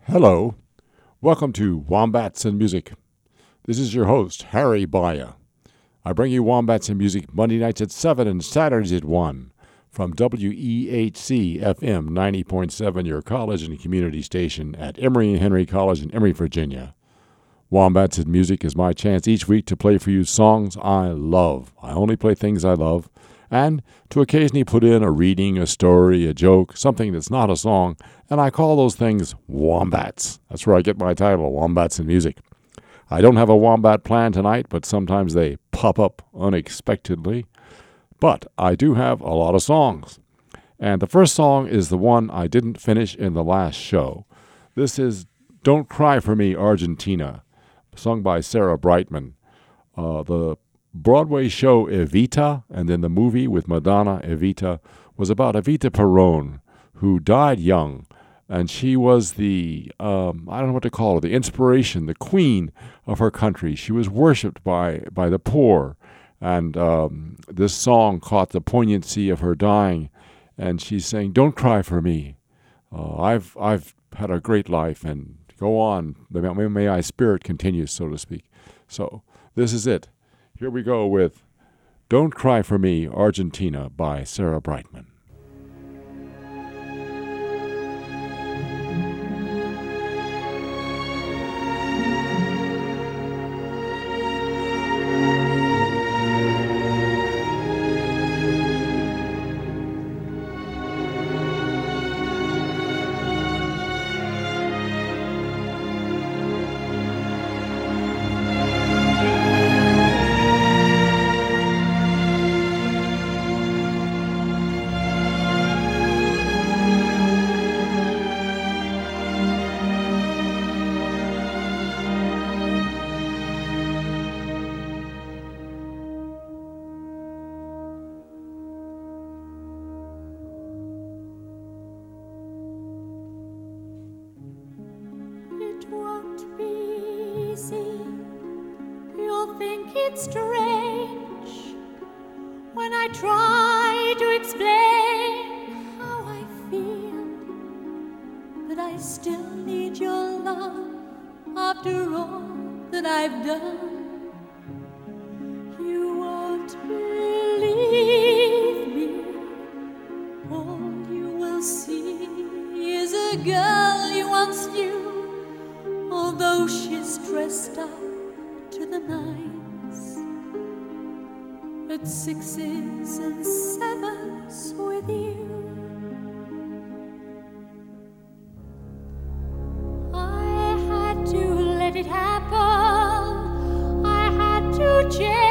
Hello, welcome to Wombats and Music. This is your host, Harry Baya. I bring you Wombats and Music Monday nights at 7 and Saturdays at 1 from WEHC FM 90.7, your college and community station at Emory and Henry College in Emory, Virginia. Wombats and Music is my chance each week to play for you songs I love. I only play things I love, and to occasionally put in a reading, a story, a joke, something that's not a song, and I call those things Wombats. That's where I get my title, Wombats and Music. I don't have a Wombat plan tonight, but sometimes they pop up unexpectedly. But I do have a lot of songs. And the first song is the one I didn't finish in the last show. This is Don't Cry For Me, Argentina, sung by Sarah Brightman. The Broadway show Evita, and then the movie with Madonna, Evita, was about Evita Peron, who died young. And she was the, I don't know what to call her, the inspiration, the queen of her country. She was worshipped by the poor. And this song caught the poignancy of her dying. And she's saying, don't cry for me. I've had a great life, and go on. May my spirit continue, so to speak. So this is it. Here we go with Don't Cry For Me, Argentina by Sarah Brightman. Sixes and sevens with you. I had to let it happen. I had to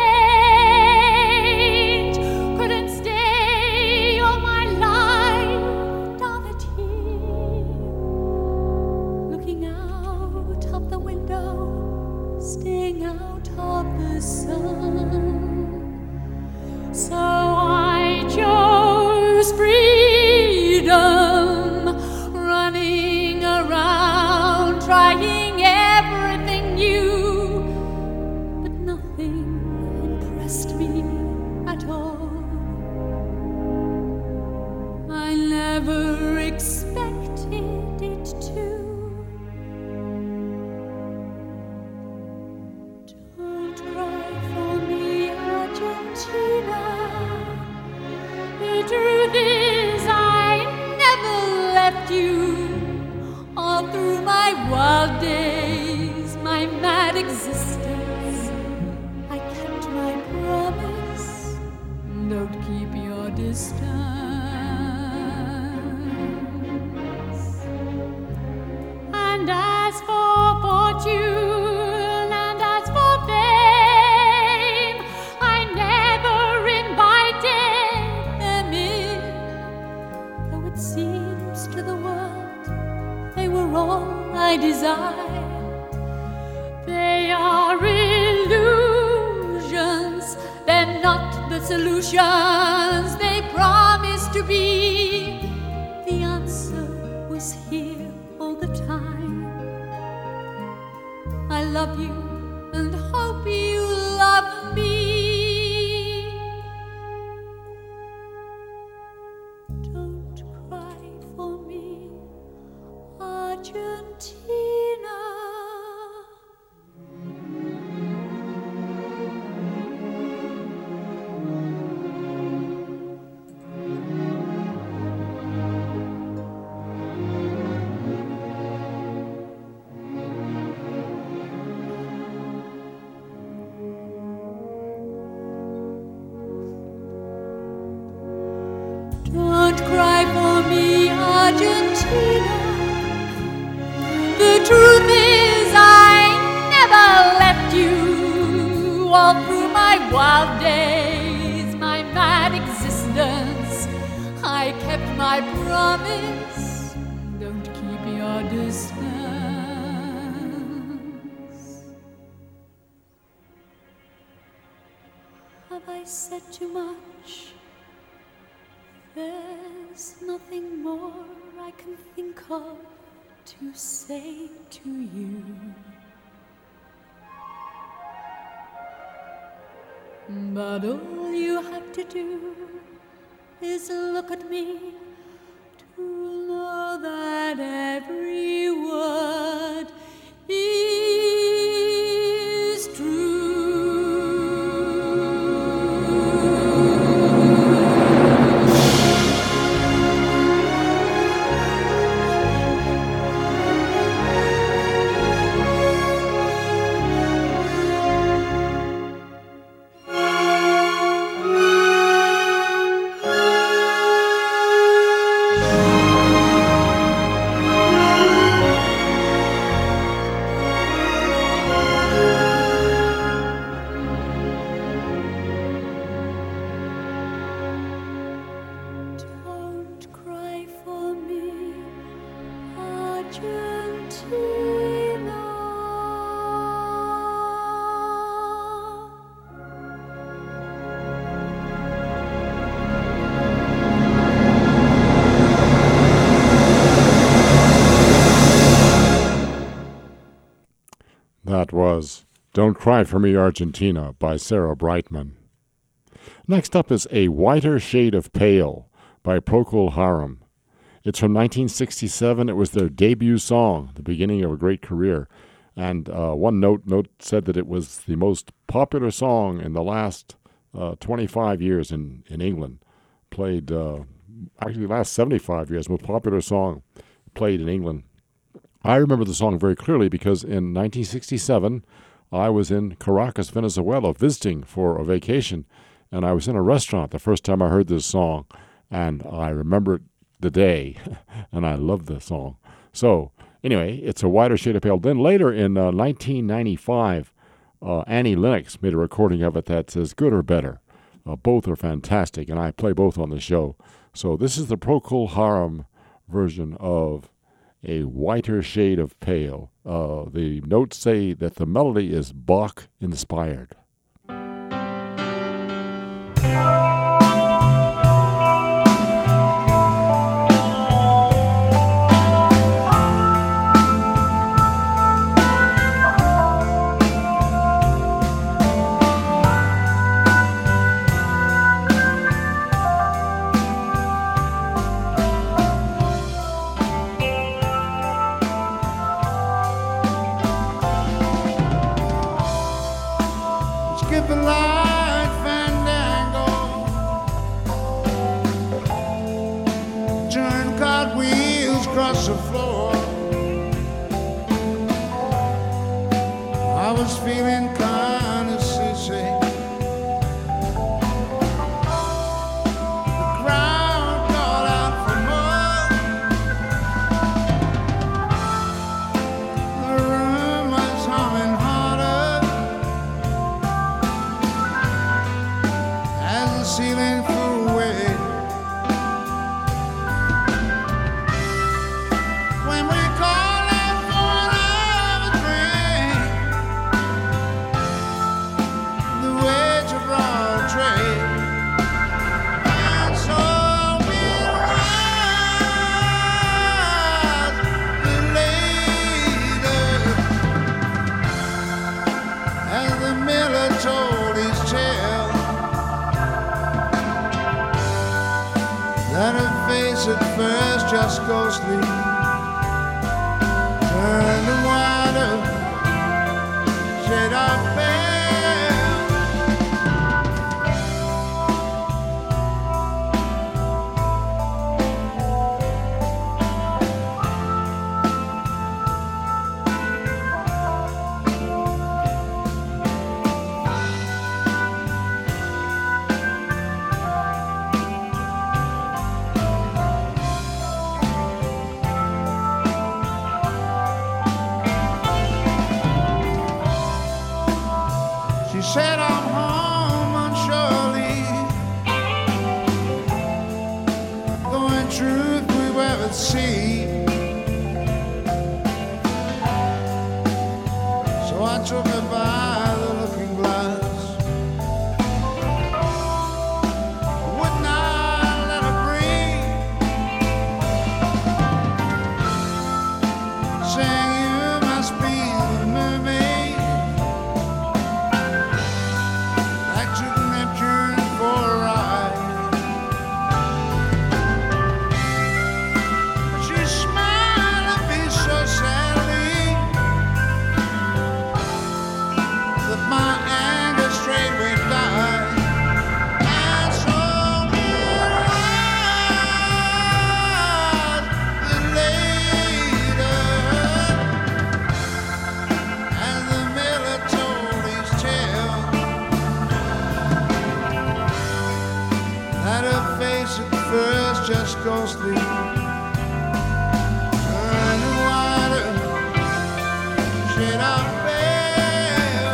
change. Couldn't stay all my life down at here, looking out of the window, staying out of the sun. So I chose freedom, running around, trying everything new, but nothing impressed me at all. I never expected it to. Don't cry for me, Argentina. The truth is I never left you. All through my wild days, my mad existence, I kept my promise. Don't keep your distance. And as for fortune, and as for fame, I never invited them in. Though it seems to the world they were all I desired. They are illusions, they're not the solutions they promise to be. The answer was here all the time. I love you and hope you love me. Don't cry for me, Argentina. Don't cry for me, Argentina. The truth is I never left you. All through my wild days, my mad existence, I kept my promise. Don't keep your distance. Have I said too much? There's nothing more I can think of to say to you. But all you have to do is look at me to know that every word is true. Don't cry for me, Argentina. That was Don't Cry for Me, Argentina by Sarah Brightman. Next up is A Whiter Shade of Pale by Procol Harum. It's from 1967. It was their debut song, the beginning of a great career. And one note said that it was the most popular song in the last 25 years in England. Played, actually the last 75 years, most popular song played in England. I remember the song very clearly because in 1967, I was in Caracas, Venezuela, visiting for a vacation, and I was in a restaurant the first time I heard this song, and I remember the day, and I love the song. So, anyway, it's A Whiter Shade of Pale. Then later in 1995, Annie Lennox made a recording of it that says Good or Better. Both are fantastic, and I play both on the show. So this is the Procol Harum version of A Whiter Shade of Pale. The notes say that the melody is Bach-inspired. The light fandango, turn cartwheels across the floor. I was feeling kind of seasick. The crowd called out for more. The room was humming harder. Ceiling flew away. When we called out for another drink, the waiter brought a tray, and so we arrived later, as the miller told his tale. That her face at first just ghostly, said I'm home on shore leave. Though in truth we were at sea. So I took her by the looking glass. Would not let her breathe. Saying you must be the mermaid. I took Neptune for a ride. She smiled at me so sadly that my anger straightway died. And so it was that later, as the miller told his tale, that her face at first just ghostly turned wider, shade of pale.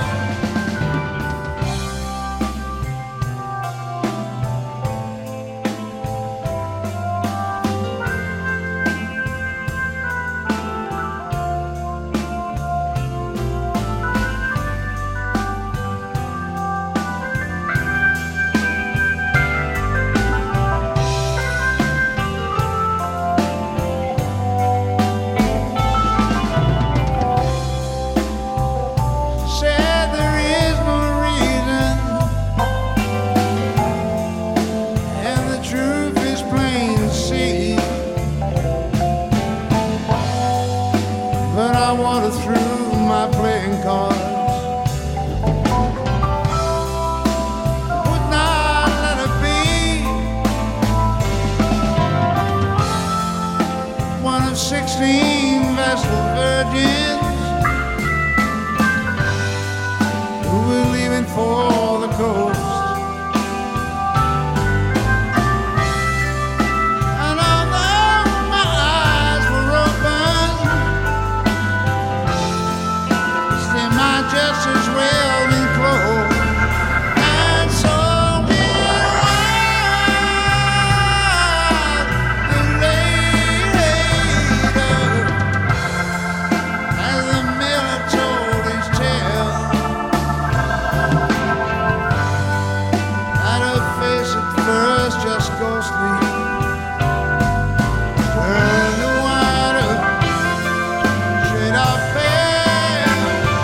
Said there is no reason, and the truth is plain to see. But I wanted through my playing cards. Would not let it be. One of 16 vessel virgins who were leaving for the coast. And although my eyes were open, still my just as well been closed. And so it was later, as the miller told his tale, that her face at first just ghostly turned to wider, shade of pale.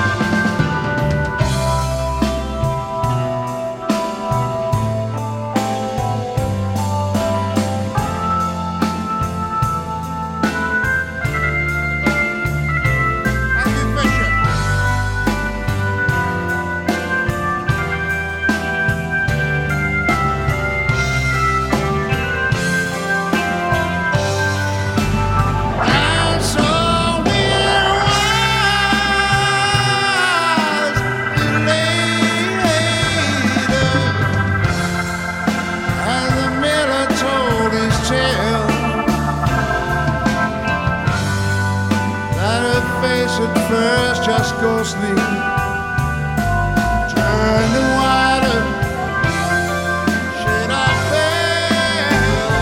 Thank you, Bishop. And so it was later, as the miller told his tale, that her face at first just ghostly turned to wider, shade of pale.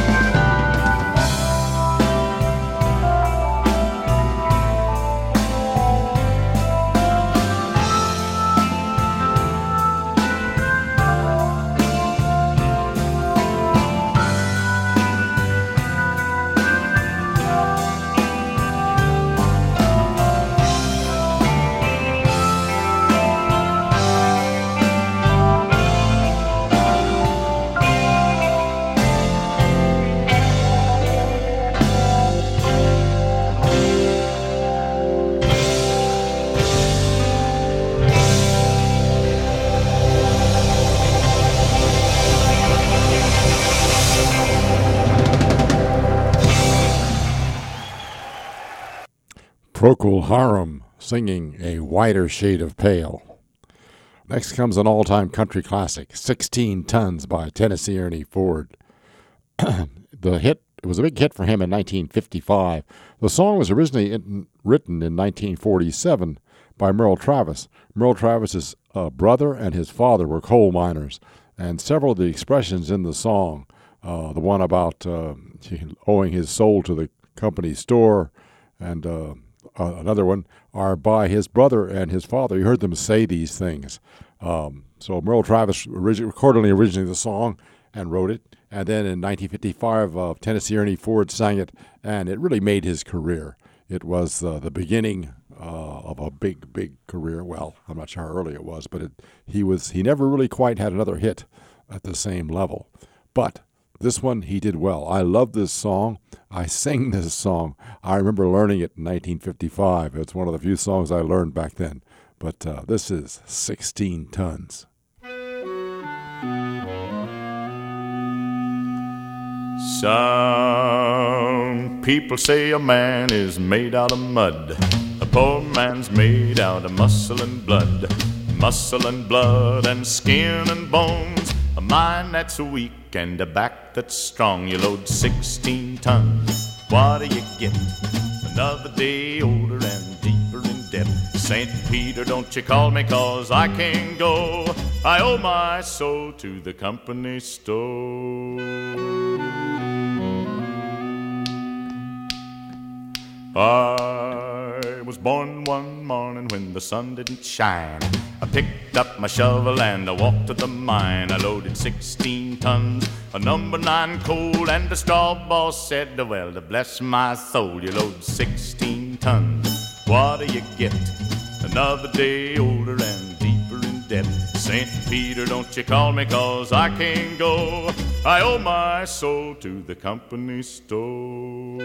Procol Harum singing A Wider Shade of Pale. Next comes an all-time country classic, 16 Tons by Tennessee Ernie Ford. It was a big hit for him in 1955. The song was originally written in 1947 by Merle Travis. Merle Travis's brother and his father were coal miners, and several of the expressions in the song, the one about owing his soul to the company store, and another one, are by his brother and his father. You heard them say these things. So Merle Travis recorded originally the song and wrote it, and then in 1955, Tennessee Ernie Ford sang it, and it really made his career. It was the beginning of a big career. Well, I'm not sure how early it was, but he never really quite had another hit at the same level. But this one he did well. I love this song. I sang this song. I remember learning it in 1955. It's one of the few songs I learned back then. But this is 16 Tons. Some people say a man is made out of mud. A poor man's made out of muscle and blood. Muscle and blood and skin and bones. A mind that's weak and a back that's strong. You load 16 tons. What do you get? Another day older and deeper in debt. St. Peter, don't you call me 'cause I can't go. I owe my soul to the company store. I was born one morning when the sun didn't shine. I picked up my shovel and I walked to the mine. I loaded 16 tons of number 9 coal, and the straw boss said, well, to bless my soul, you load 16 tons. What do you get? Another day older and deeper in debt. St. Peter, don't you call me 'cause I can't go. I owe my soul to the company store.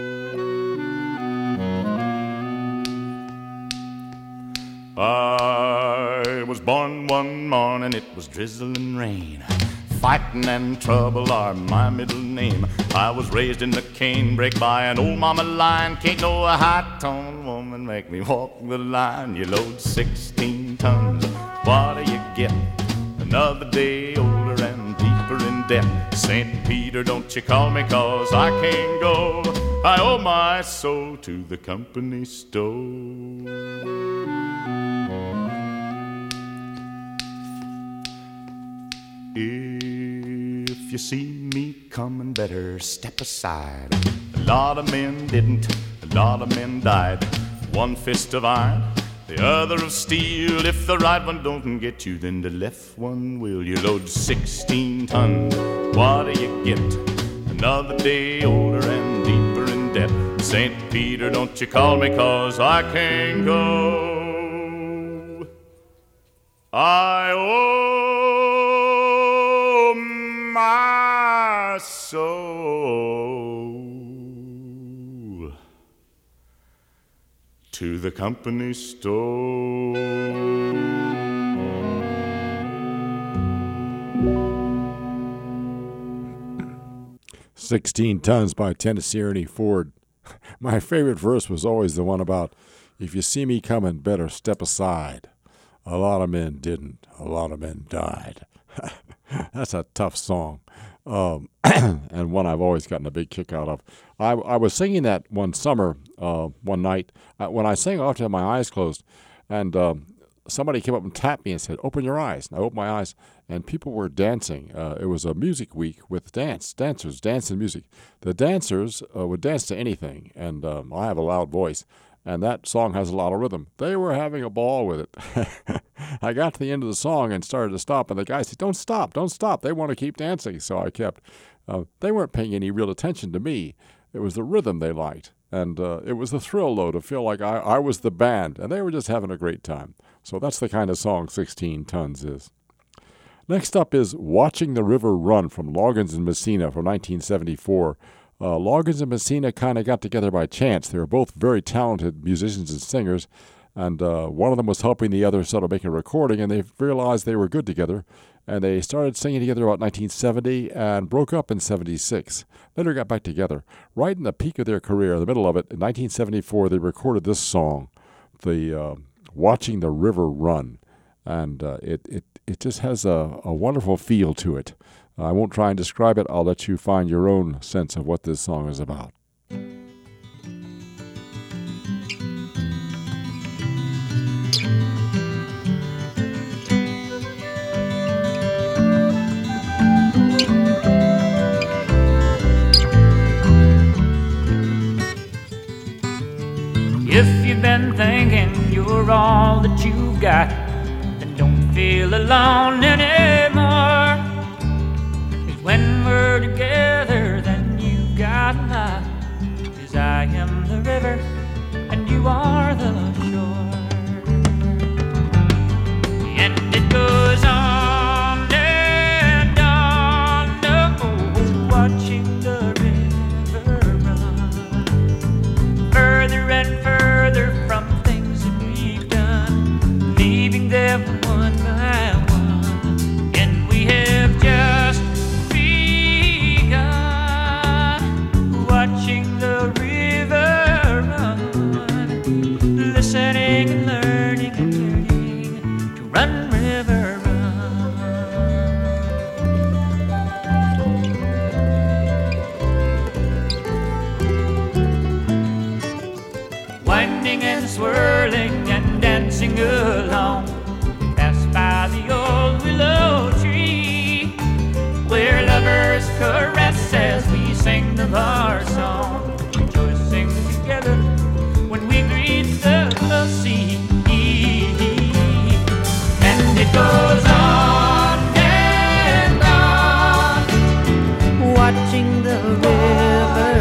I was born one morning, it was drizzling rain. Fighting and trouble are my middle name. I was raised in the canebrake by an old mama lion. Can't no high-toned woman make me walk the line. You load 16 tons, what do you get? Another day older and deeper in debt. St. Peter, don't you call me 'cause I can't go. I owe my soul to the company store. If you see me coming, better step aside. A lot of men didn't, a lot of men died. One fist of iron, the other of steel. If the right one don't get you, then the left one will. You load 16 tons, what do you get? Another day older and deeper in debt. St. Peter, don't you call me 'cause I can't go. I owe my soul to the company store. 16 Tons by Tennessee Ernie Ford. My favorite verse was always the one about, if you see me coming, better step aside. A lot of men didn't. A lot of men died. That's a tough song, and one I've always gotten a big kick out of. I was singing that one summer, one night, when I sang, I often had my eyes closed, and somebody came up and tapped me and said, open your eyes. And I opened my eyes, and people were dancing. It was a music week with dancers, dance and music. The dancers would dance to anything, and I have a loud voice, and that song has a lot of rhythm. They were having a ball with it. I got to the end of the song and started to stop, and the guy said, don't stop. They want to keep dancing. So I kept. They weren't paying any real attention to me. It was the rhythm they liked, and it was the thrill, though, to feel like I was the band, and they were just having a great time. So that's the kind of song 16 Tons is. Next up is Watching the River Run from Loggins and Messina from 1974. Loggins and Messina kind of got together by chance. They were both very talented musicians and singers, and one of them was helping the other sort of make a recording, and they realized they were good together, and they started singing together about 1970 and broke up in 76. Later got back together. Right in the peak of their career, in the middle of it, in 1974, they recorded this song, the Watching the River Run, and it just has a wonderful feel to it. I won't try and describe it. I'll let you find your own sense of what this song is about. If you've been thinking you're all that you've got, then don't feel alone anymore. 'Cause when we're together, then you got a lot. 'Cause I am the river and you are the shore. And it goes on and on, oh, watching the river run further and further from things that we've done, leaving them one by one. And we have just begun watching the river run, listening and learning and yearning to run, river, run. Winding and swirling and dancing along, pass by the old willow tree, where lovers caress as we sing of our song, rejoicing together when we greet the sea. And it goes on and on, watching the river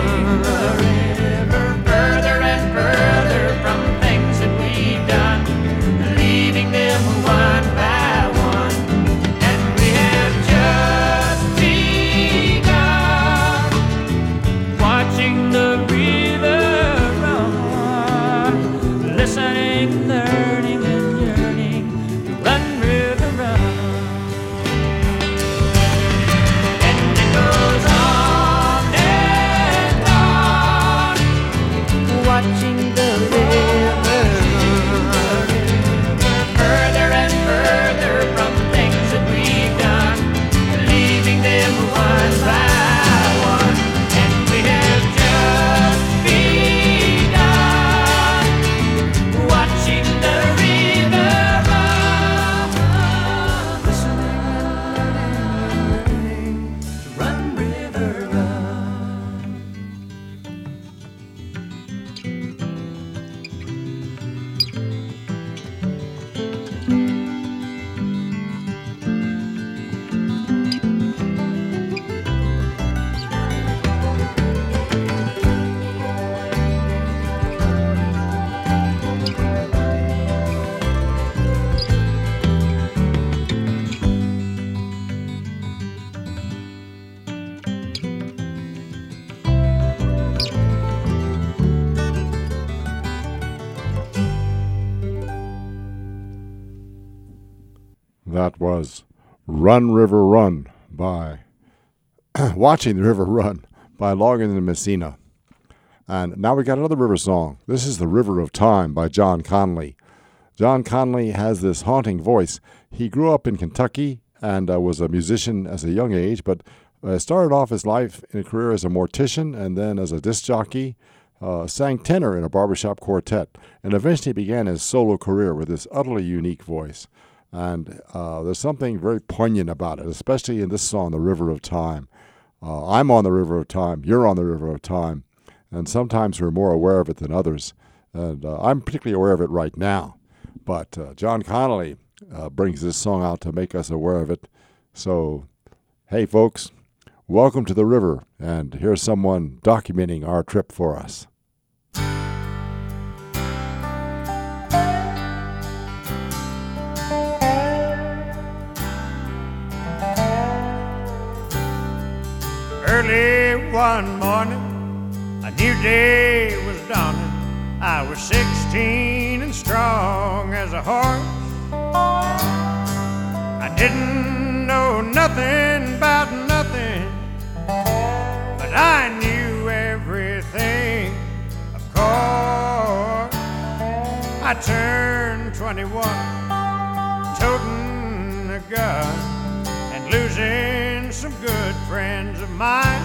further and further from things that we've done, leaving them one by one. And we have just begun watching the river run, listening, learning, and yearning to run, river, run. And it goes on and on, watching the river run further and further from things that we've done, leaving them one by one. And we have just begun watching the river run, listening to run, river, run. That was Run River Run by Watching the River Run by Logan and Messina. And now we got another river song. This is The River of Time by John Connolly. John Connolly has this haunting voice. He grew up in Kentucky and was a musician as a young age, but started off his life in a career as a mortician and then as a disc jockey, sang tenor in a barbershop quartet, and eventually began his solo career with this utterly unique voice. And there's something very poignant about it, especially in this song, The River of Time. I'm on the river of time, you're on the river of time, and sometimes we're more aware of it than others. And I'm particularly aware of it right now. But John Connolly brings this song out to make us aware of it. So, hey folks, welcome to the river, and here's someone documenting our trip for us. Early one morning, a new day was dawning. I was 16 and strong as a horse. I didn't know nothing about nothing, but I knew everything, of course. I turned 21, toting a gun and losing some good friends of mine.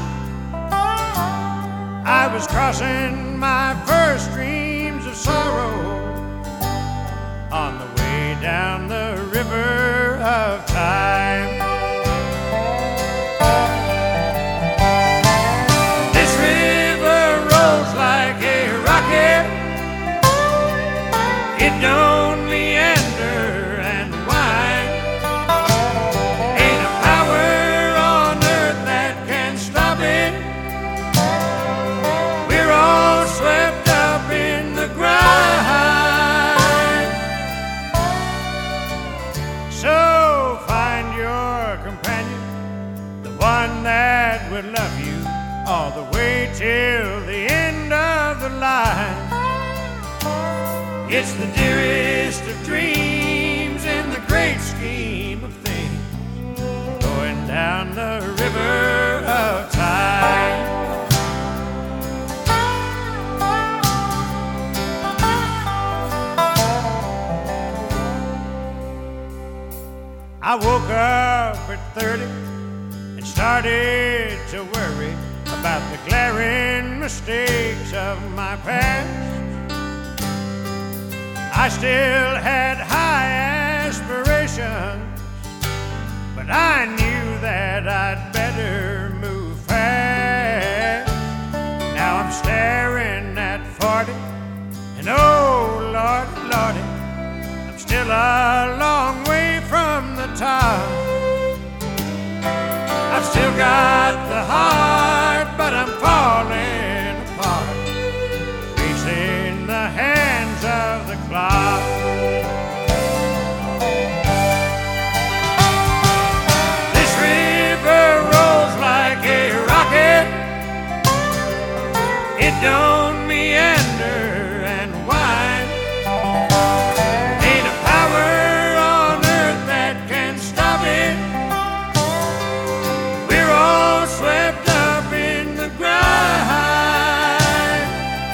I was crossing my first streams of sorrow on the way down the river of time. This river rolls like a rocket It's the dearest of dreams in the great scheme of things, going down the river of time. I woke up at 30 and started to worry about the glaring mistakes of my past. I still had high aspirations, but I knew that I'd better move fast. Now I'm staring at 40, and oh, Lordy, Lordy, I'm still a long way from the top. I've still got the heart, but I'm falling apart, racing the hands of the clock. This river rolls like a rocket. It don't meander and whine. Ain't a power on earth that can stop it. We're all swept up in the grind.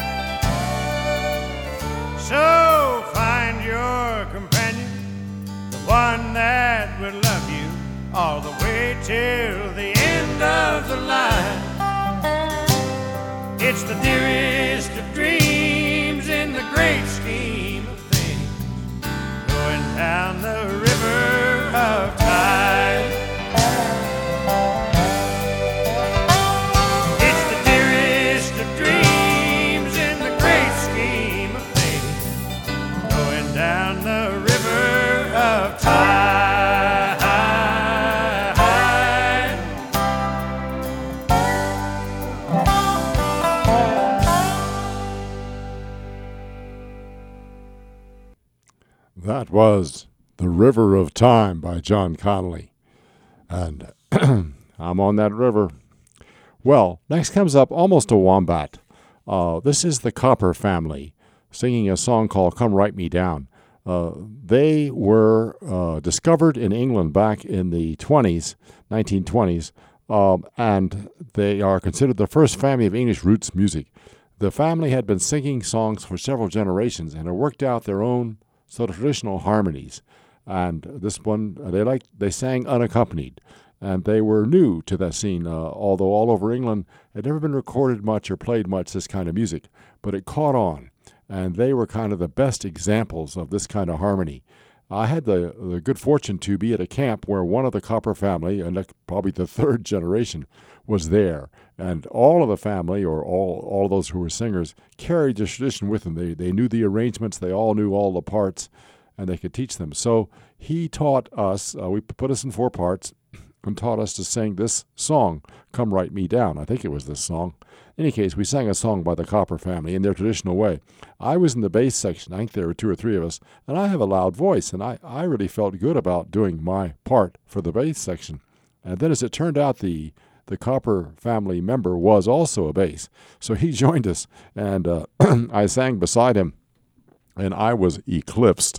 So find your companion, the one that will love you all the way till the end of the line. It's the dearest of dreams in the great scheme of things, going down the river of time. It's the dearest of dreams in the great scheme of things, going down the river of time. That was The River of Time by John Connolly. And I'm on that river. Well, next comes up almost a wombat. This is the Copper Family singing a song called Come Write Me Down. They were discovered in England back in the 1920s, and they are considered the first family of English roots music. The family had been singing songs for several generations and had worked out their own sort of traditional harmonies. And this one, they sang unaccompanied. And they were new to that scene, although all over England it had never been recorded much or played much, this kind of music. But it caught on, and they were kind of the best examples of this kind of harmony. I had the good fortune to be at a camp where one of the Copper family, and probably the third generation, was there. And all of the family, or all of those who were singers, carried the tradition with them. They knew the arrangements, they all knew all the parts, and they could teach them. So he taught us, we put us in 4 parts, and taught us to sing this song, Come Write Me Down. I think it was this song. In any case, we sang a song by the Copper family in their traditional way. I was in the bass section. I think there were 2 or 3 of us, and I have a loud voice, and I really felt good about doing my part for the bass section. And then as it turned out, the Copper family member was also a bass. So he joined us, and I sang beside him, and I was eclipsed.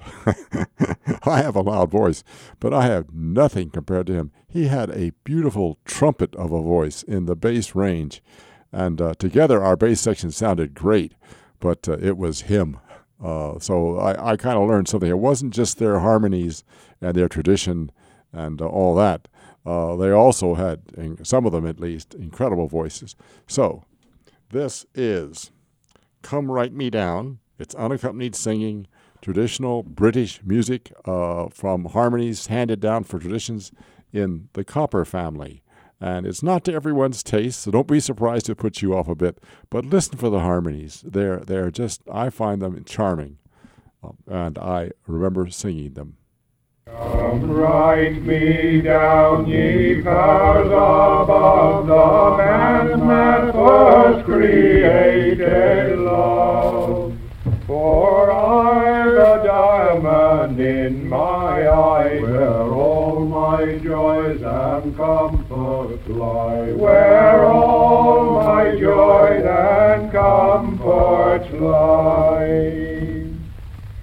I have a loud voice, but I have nothing compared to him. He had a beautiful trumpet of a voice in the bass range, and together our bass section sounded great, but it was him. So I kind of learned something. It wasn't just their harmonies and their tradition and all that. They also had, some of them at least, incredible voices. So this is Come Write Me Down. It's unaccompanied singing, traditional British music from harmonies handed down for traditions in the Copper family. And it's not to everyone's taste, so don't be surprised if it puts you off a bit. But listen for the harmonies. They're just, I find them charming. And I remember singing them. Come write me down, ye powers above, the man that was created love. For I've a diamond in my eye, where all my joys and comforts lie. Where all my joys and comforts lie.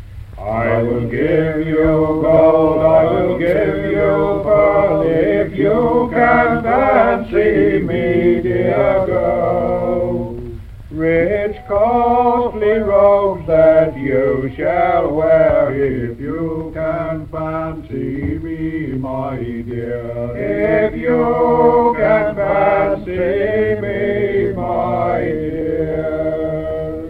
will give you gold, I will give you pearl, if you can fancy me, dear girl. Rich, costly robes that you shall wear, if you can fancy me, my dear. If you can fancy me, my dear.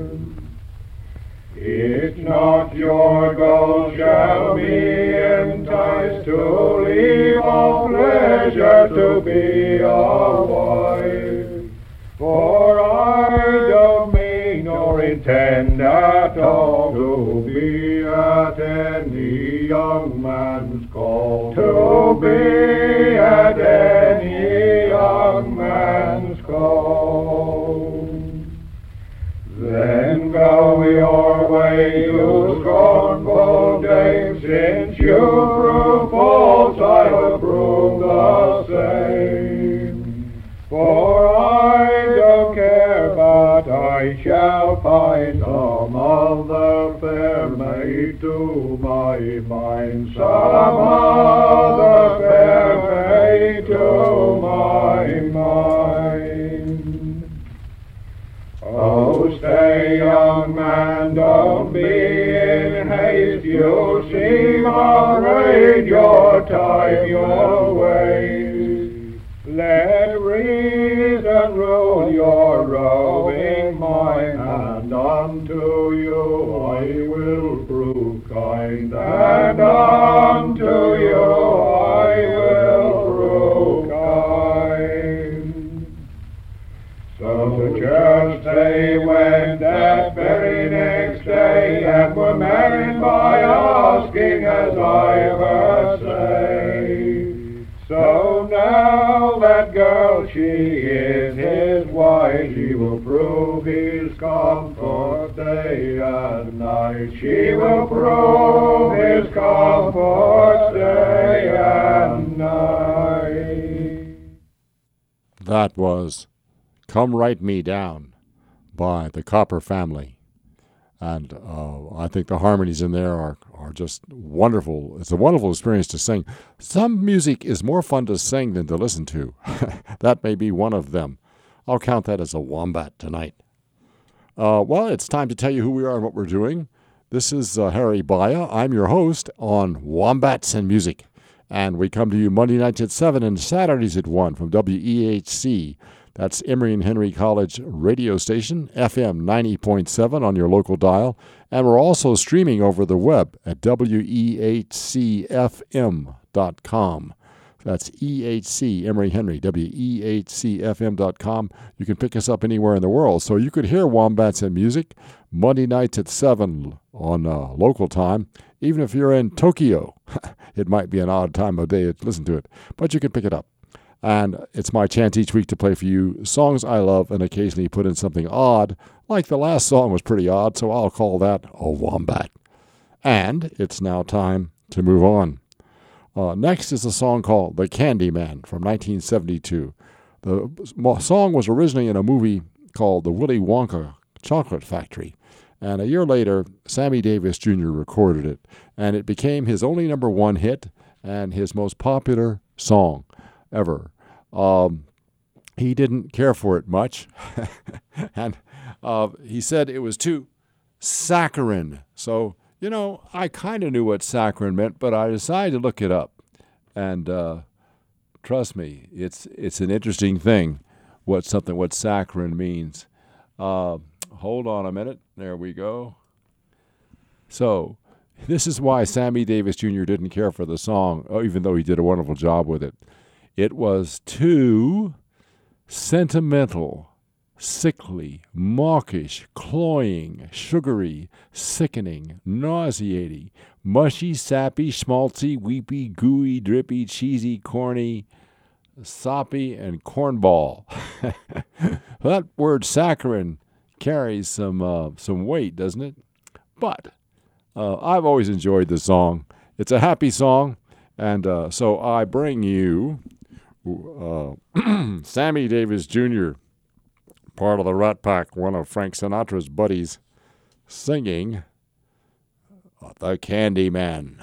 It's not your gold shall be enticed to leave all pleasure to be a wife. For I don't mean nor intend at all to be at any young man's call. To be at any young man's call. Then go your way, you scornful dame, since you prove false, I will prove the same. For I don't care, but I shall find some other fair maid to my mind, some other fair maid to my mind. Oh, stay, young man, don't be in haste. You seem afraid your time your ways. Let reason rule your roving mind, and unto you I will prove kind, and unto you I will prove kind. So to church they went that very next day, and were married by asking, as I've heard say. So now that girl, she is his wife, she will prove his comfort day and night. She will prove his comfort day and night. That was Come Write Me Down by the Copper Family. And I think the harmonies in there are just wonderful. It's a wonderful experience to sing. Some music is more fun to sing than to listen to. That may be one of them. I'll count that as a wombat tonight. Well, it's time to tell you who we are and what we're doing. This is Harry Baya. I'm your host on Wombats and Music. And we come to you Monday nights at 7 and Saturdays at 1 from WEHC. That's Emory and Henry College radio station, FM 90.7 on your local dial. And we're also streaming over the web at WEHCFM.com. That's EHC, Emory Henry, WEHCFM.com. You can pick us up anywhere in the world. So you could hear Wombats and Music Monday nights at 7 on local time. Even if you're in Tokyo, it might be an odd time of day to listen to it, but you can pick it up. And it's my chance each week to play for you songs I love and occasionally put in something odd, like the last song was pretty odd, so I'll call that a wombat. And it's now time to move on. Next is a song called The Candyman from 1972. The song was originally in a movie called The Willy Wonka Chocolate Factory. And a year later, Sammy Davis Jr. recorded it. And it became his only number one hit and his most popular song ever. He didn't care for it much. And he said it was too saccharine. So, you know, I kind of knew what saccharine meant, but I decided to look it up. And trust me, it's an interesting thing what saccharine means. Hold on a minute. There we go. So this is why Sammy Davis Jr. didn't care for the song, even though he did a wonderful job with it. It was too sentimental, sickly, mawkish, cloying, sugary, sickening, nauseating, mushy, sappy, schmaltzy, weepy, gooey, drippy, cheesy, corny, soppy, and cornball. That word saccharine carries some weight, doesn't it? But I've always enjoyed the song. It's a happy song, and so I bring you Sammy Davis Jr., part of the Rat Pack, one of Frank Sinatra's buddies, singing the Candyman.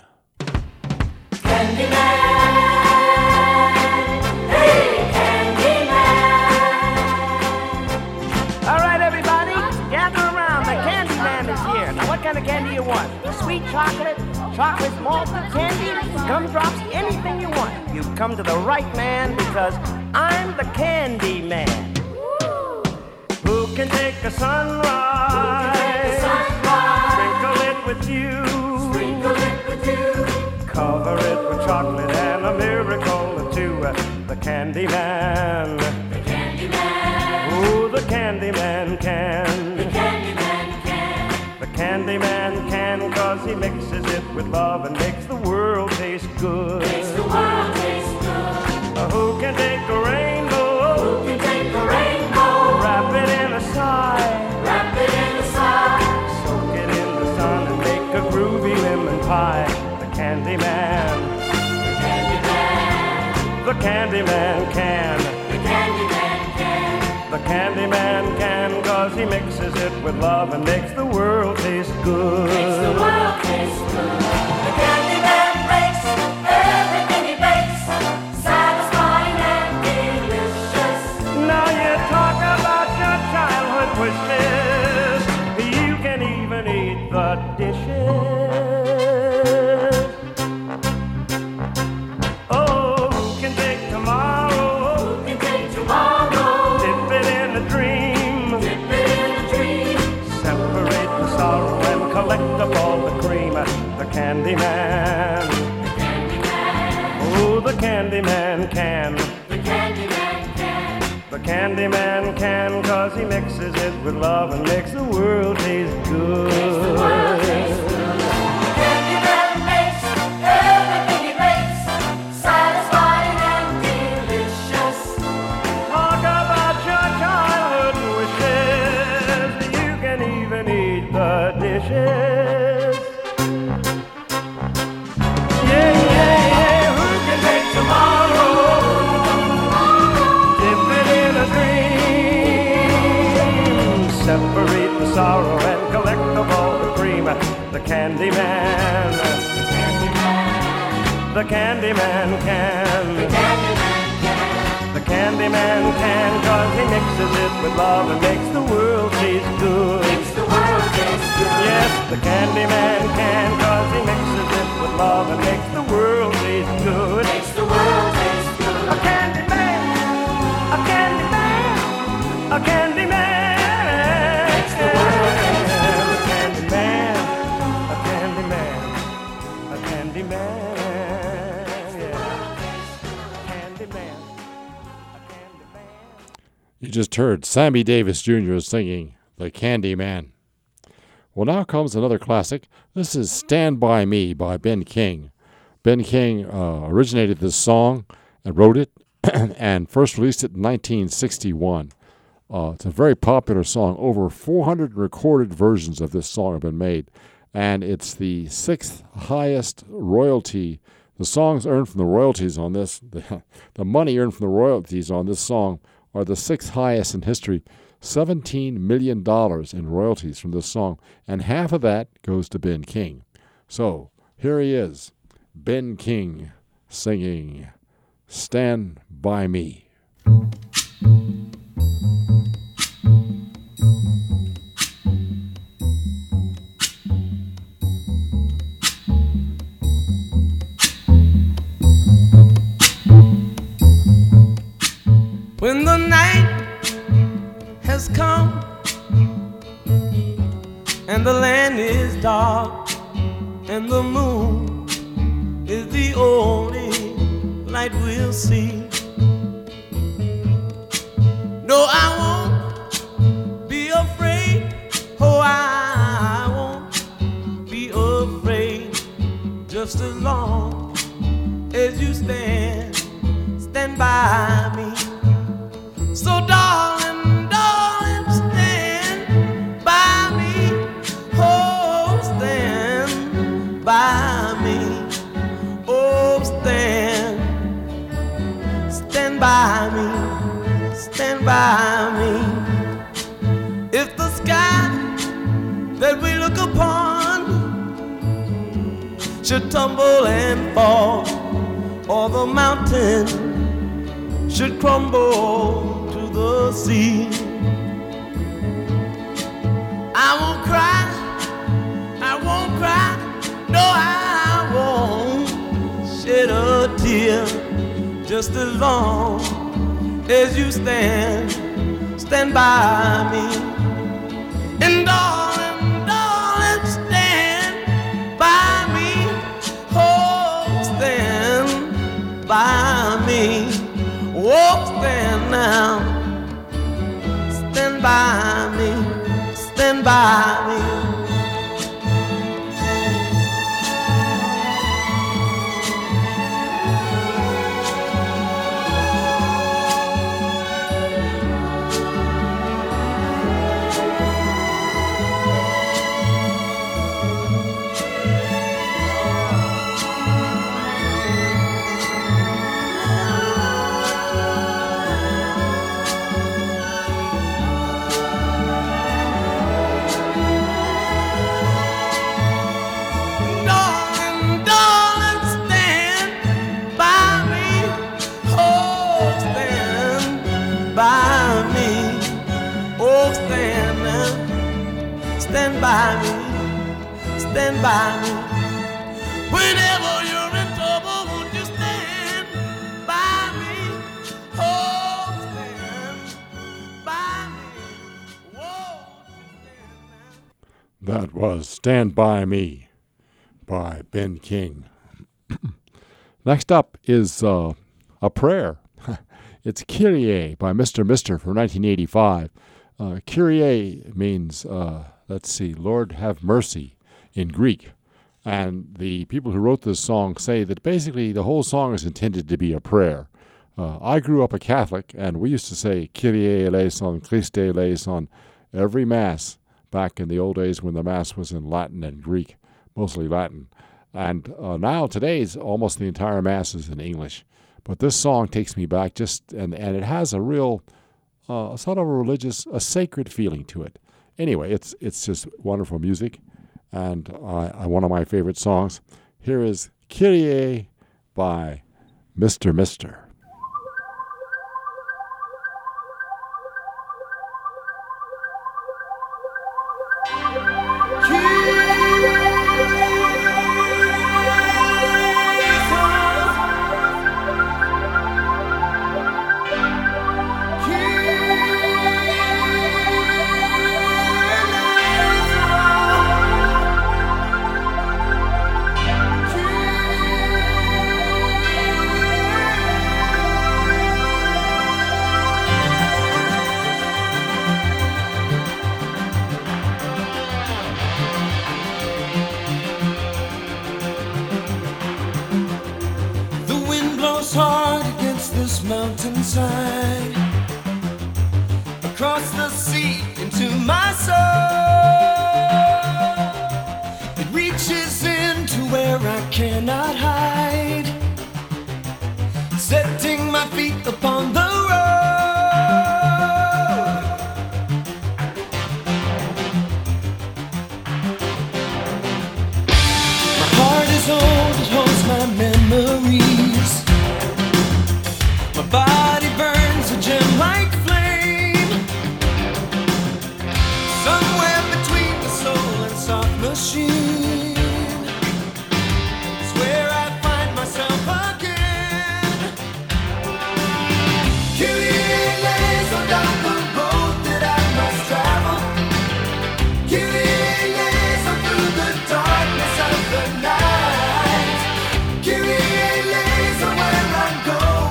All right, everybody, gather around. The Candyman is here. Now, what kind of candy you want? Sweet chocolate, chocolate malted candy, gumdrops, anything you want. You've come to the right man because I'm the Candyman. Who can take a sunrise? Sprinkle it with you. Cover it with chocolate and a miracle or two. The Candyman. Ooh, the Candyman can. The Candyman can, 'cause he mixes it with love and makes the world taste good. Who can take a rainbow? Wrap it in a sigh. Soak it in the sun and make a groovy lemon pie. The Candyman. The Candyman can. The Candyman can, 'cause he mixes it with love and makes the world taste good. The Candyman makes everything he bakes satisfying and delicious. Now you talk about your childhood wishes. You can even eat the dishes. Oh, who can take tomorrow? Dip it in a dream. Separate the sorrow and collect up all the cream. The Candyman. Oh, the Candyman can. The Candyman can, 'cause he mixes it with love and makes the world taste good. Candyman makes everything he makes satisfying and delicious. Talk about your childhood wishes. You can even eat the dishes. Yeah, yeah, yeah. Who can take tomorrow? Dip it in a dream. Separate the sorrow and collect up all the cream. The Candyman. The Candyman can. The Candyman can, 'cause he mixes it with love and makes the world taste good. Yes, the Candyman can, 'cause he mixes it with love and makes the world taste good. A Candyman, a Candyman, a Candyman. Makes the world taste good. A Candyman, a Candyman, a Candyman. Yeah, Candyman. You just heard Sammy Davis Jr. singing The Candyman. Well, now comes another classic. This is Stand By Me by Ben King. Ben King originated this song and wrote it and first released it in 1961. It's a very popular song. Over 400 recorded versions of this song have been made, and it's the sixth highest royalty. The songs earned from the royalties on this, the money earned from the royalties on this song are the sixth highest in history. $17 million in royalties from this song, and half of that goes to Ben King. So here he is, Ben King, singing Stand By Me. When the night has come and the land is dark and the moon is the only light we'll see. No, I won't be afraid. Oh, I won't be afraid. Just as long as you stand by me. So darling, darling, stand by me. Oh, stand by me. Oh, stand by me. Stand by me. If the sky that we look upon should tumble and fall, or the mountain should crumble to the sea. I won't cry, no I won't shed a tear, just as long as you stand by me. And darling, stand by me, oh, stand by me, oh, stand now, stand by me, stand by me. Stand by me, stand by me. Whenever you're in trouble, won't you stand by me? Oh, stand by me. Whoa, stand. That was Stand By Me by Ben King. Next up is a prayer. It's Kyrie by Mr. Mister from 1985. Kyrie means, let's see, Lord have mercy in Greek. And the people who wrote this song say that basically the whole song is intended to be a prayer. I grew up a Catholic, and we used to say Kyrie eleison, Christe eleison, every Mass back in the old days when the Mass was in Latin and Greek, mostly Latin. And now, today's almost the entire Mass is in English. But this song takes me back and it has a real sort of a religious, a sacred feeling to it. Anyway, it's just wonderful music, and one of my favorite songs. Here is Kyrie by Mr. Mister. Mountainside, across the sea into my soul. It reaches into where I cannot hide, setting my feet upon the road. My heart is old, it holds my memories. My body burns a gem like flame, somewhere between the soul and soft machine. It's where I find myself again. Kyrie eleison down the road that I must travel. Kyrie eleison through the darkness of the night. Kyrie eleison where I'm going.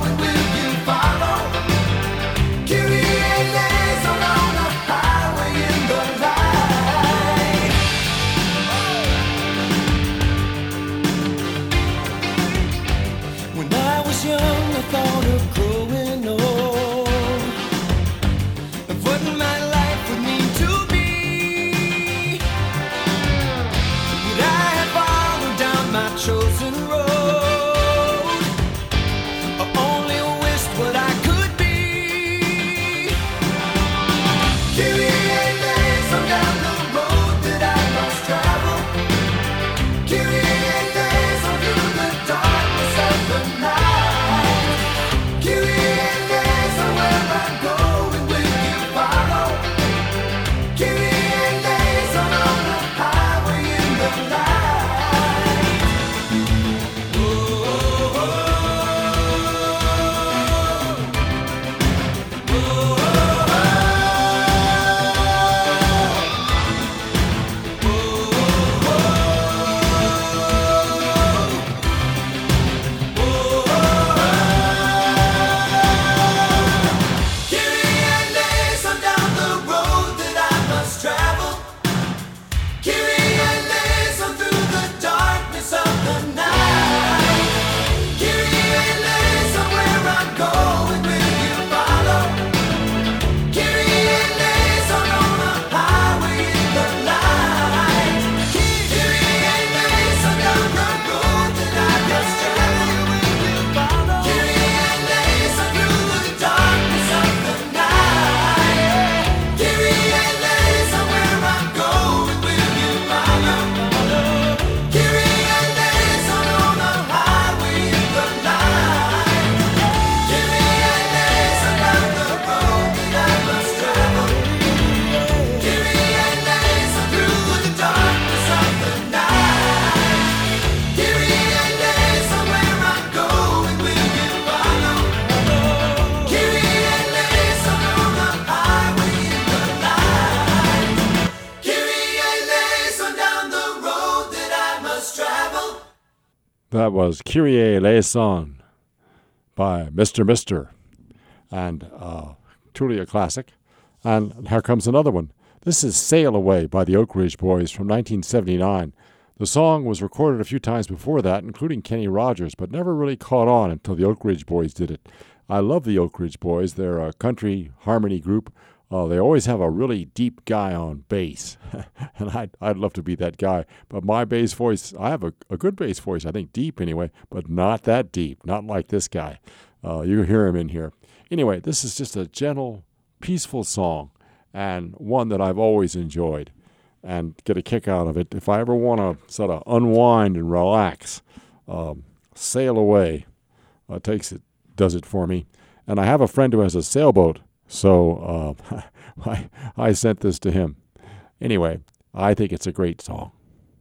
That was Kyrie Eleison by Mr. Mister, and truly a classic. And here comes another one. This is Sail Away by the Oak Ridge Boys from 1979. The song was recorded a few times before that, including Kenny Rogers, but never really caught on until the Oak Ridge Boys did it. I love the Oak Ridge Boys. They're a country harmony group. They always have a really deep guy on bass, and I'd love to be that guy. But my bass voice, I have a good bass voice, I think deep anyway, but not that deep, not like this guy. You hear him in here. Anyway, this is just a gentle, peaceful song, and one that I've always enjoyed and get a kick out of it. If I ever want to sort of unwind and relax, Sail Away does it for me. And I have a friend who has a sailboat, so I sent this to him. Anyway, I think it's a great song.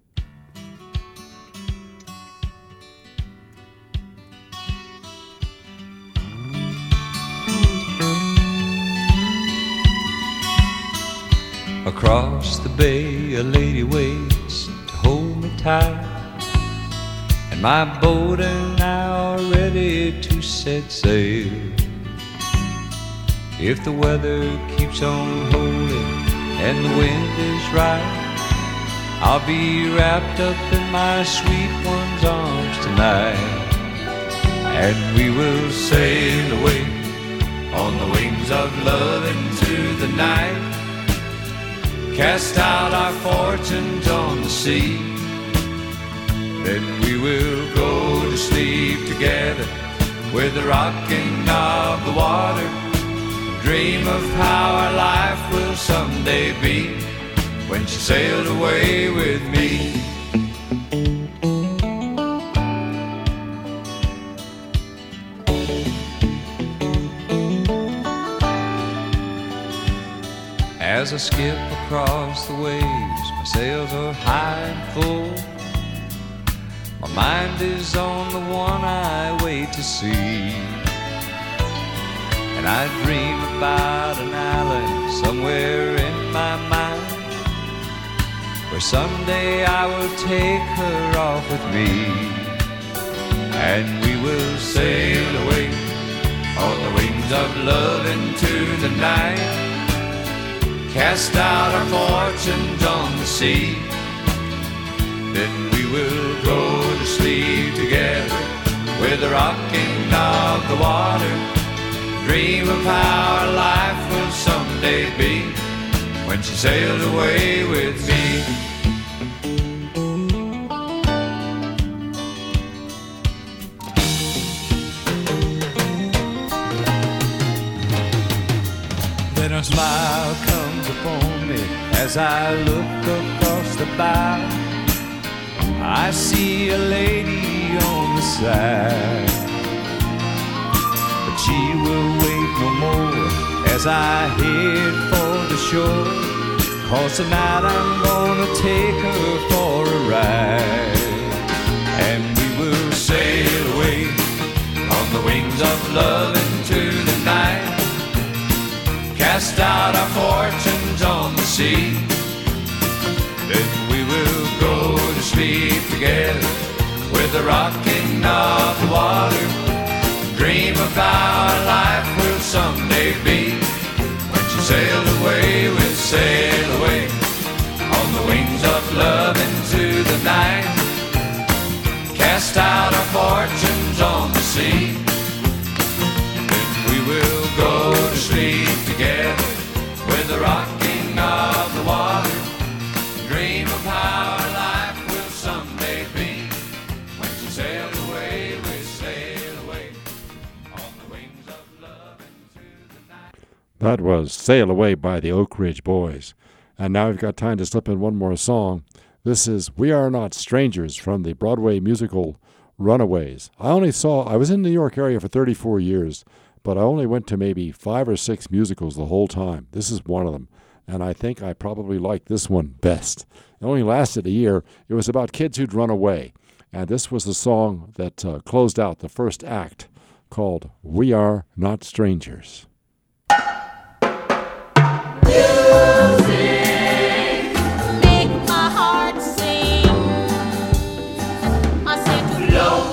Across the bay a lady waits to hold me tight, and my boat and I are ready to set sail. If the weather keeps on holding and the wind is right, I'll be wrapped up in my sweet one's arms tonight, and we will sail away on the wings of love into the night. Cast out our fortunes on the sea, then we will go to sleep together with the rocking of the water. Dream of how our life will someday be when she sailed away with me. As I skip across the waves, my sails are high and full. My mind is on the one I wait to see, and I dream about an island somewhere in my mind, where someday I will take her off with me, and we will sail away on the wings of love into the night. Cast out our fortunes on the sea, then we will go to sleep together with the rocking of the water. Dream of how our life will someday be when she sailed away with me. Then a smile comes upon me as I look across the bow. I see a lady on the side, but she will wait no more as I head for the shore, 'cause tonight I'm gonna take her for a ride, and we will sail away on the wings of love into the night. Cast out our fortunes on the sea, then we will go to sleep together with the rocking of the water. Dream of how our life will someday be when she sailed away, we'll sail away on the wings of love into the night. Cast out our fortunes on the sea, then we will go to sleep together with the rocking of the water. Dream of how our life will someday be when she sailed away, we sail away on the wings of love into the night. That was Sail Away by the Oak Ridge Boys. And now we've got time to slip in one more song. This is We Are Not Strangers from the Broadway musical Runaways. I was in the New York area for 34 years, but I only went to maybe 5 or 6 musicals the whole time. This is one of them, and I think I probably like this one best. It only lasted a year. It was about kids who'd run away, and this was the song that closed out the first act, called We Are Not Strangers. Make my heart sing. I said,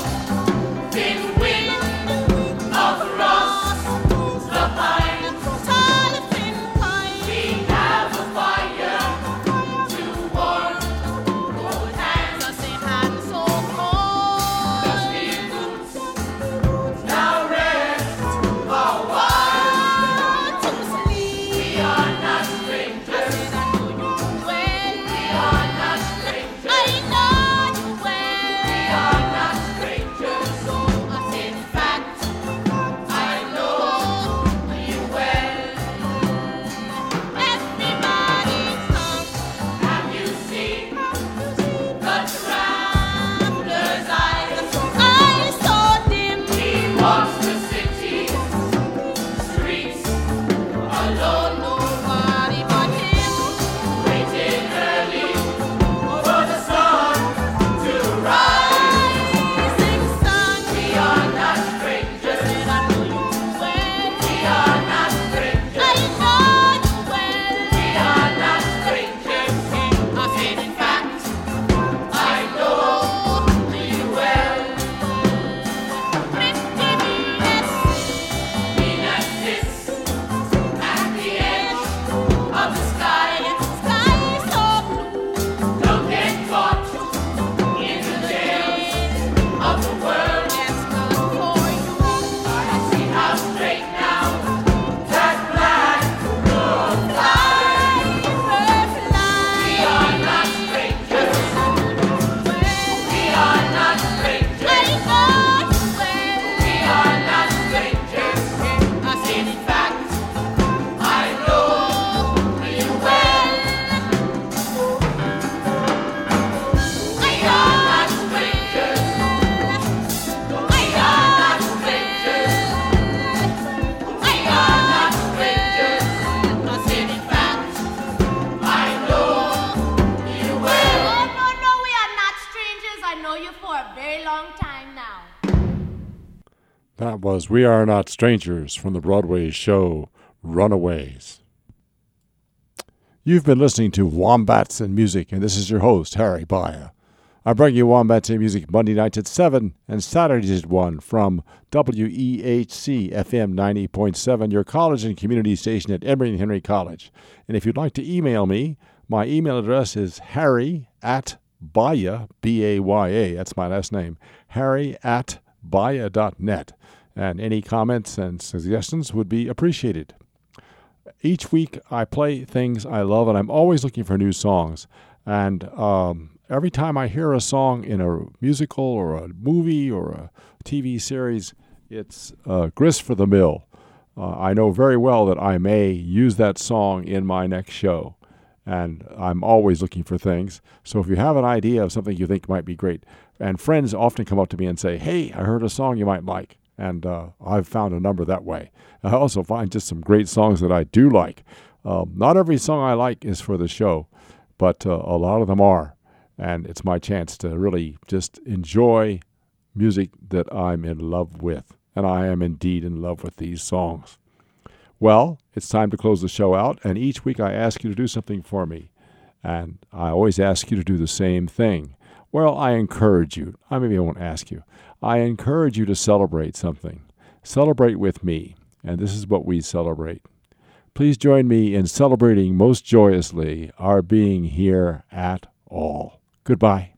a very long time now. That was We Are Not Strangers from the Broadway show Runaways. You've been listening to Wombats and Music, and this is your host, Harry Baya. I bring you Wombats and Music Monday nights at 7 and Saturdays at 1 from WEHC FM 90.7, your college and community station at Emory and Henry College. And if you'd like to email me, my email address is harry@baya, B-A-Y-A, that's my last name, harry@baya.net. And any comments and suggestions would be appreciated. Each week I play things I love, and I'm always looking for new songs. And every time I hear a song in a musical or a movie or a TV series, it's grist for the mill. I know very well that I may use that song in my next show, and I'm always looking for things. So if you have an idea of something you think might be great, and friends often come up to me and say, hey, I heard a song you might like, and I've found a number that way. I also find just some great songs that I do like. Not every song I like is for the show, but a lot of them are. And it's my chance to really just enjoy music that I'm in love with. And I am indeed in love with these songs. Well, it's time to close the show out. And each week I ask you to do something for me. And I always ask you to do the same thing. Well, I encourage you. Maybe I won't ask you. I encourage you to celebrate something. Celebrate with me. And this is what we celebrate. Please join me in celebrating most joyously our being here at all. Goodbye.